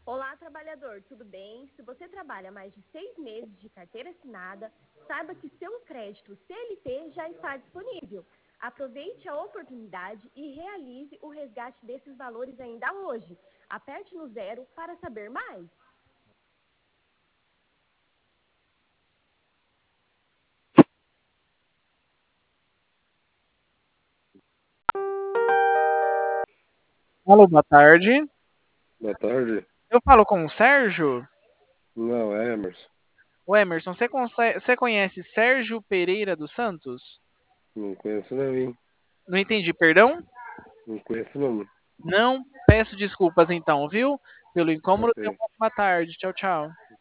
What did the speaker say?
Olá, trabalhador, tudo bem? Se você trabalha mais de 6 meses de carteira assinada, saiba que seu crédito CLT já está disponível. Aproveite a oportunidade e realize o resgate desses valores ainda hoje. Aperte no 0 para saber mais. Alô, boa tarde. Boa tarde. Eu falo com o Sérgio. Não, é Emerson. O Emerson, você conhece Sérgio Pereira dos Santos? Não conheço não, hein? Não entendi, perdão? Não conheço não. Não, peço desculpas então, viu? Pelo incômodo. Tenha Ok. uma ótima tarde. Tchau, tchau.